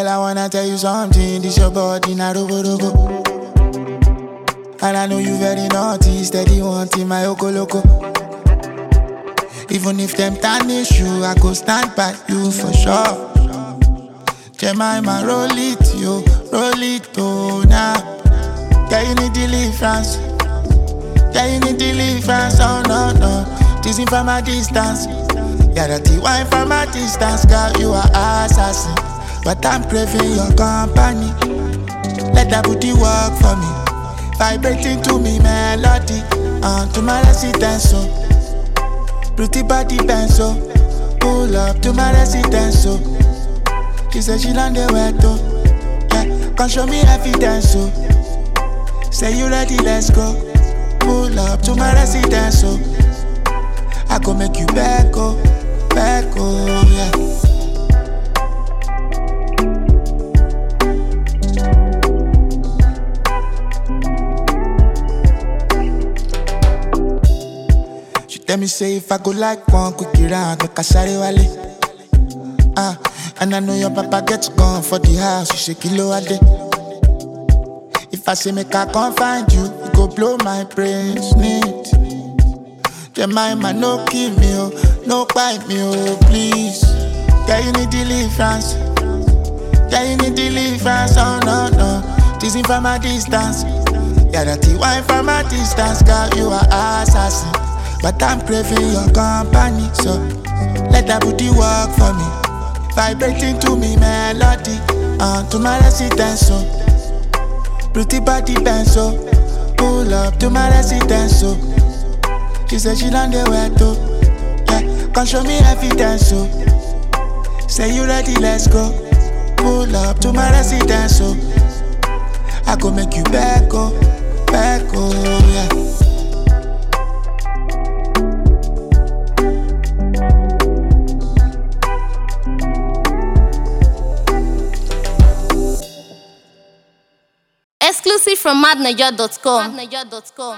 Girl, I wanna tell you something. This your body, na robo. And I know you very naughty, steady wanting my loco. Even if them tarnish you, I go stand by you for sure. Jemima, roll it, oh, now. Yeah, you need deliverance. Yeah, you need deliverance, oh, no. Teasing from a distance. Yeah, that the wine from a distance, girl, you are assassin. But I'm craving your company. Let that booty work for me. Vibrating to me melody, to my residence, so pretty body benzo. Pull up to my residence, so she said she land the weto. Yeah, come show me evidence, so say you ready, let's go. Pull up to my residence, so I go make you back, oh, yeah. Let me say if I go like one quick round, make a shawty wale. And I know your papa gets gone for the house, you shake kilo a day. If I say make I come find you, you go blow my brains neat. Jemima, no kill me, oh, no bite me, oh, please. Yeah, you need deliverance. Yeah, you need deliverance, oh, no. Teasing from a distance. Yeah, that the wine from a distance, girl, you are assassin. But I'm craving your company, so let that booty work for me. Vibrating to me melody, to my residence, so pretty body benzo. Pull up to my residence, so she said she land the weto. Yeah, come show me evidence, so say you ready, let's go. Pull up to my residence, so I go make you back, oh, yeah. Exclusive from madnaja.com.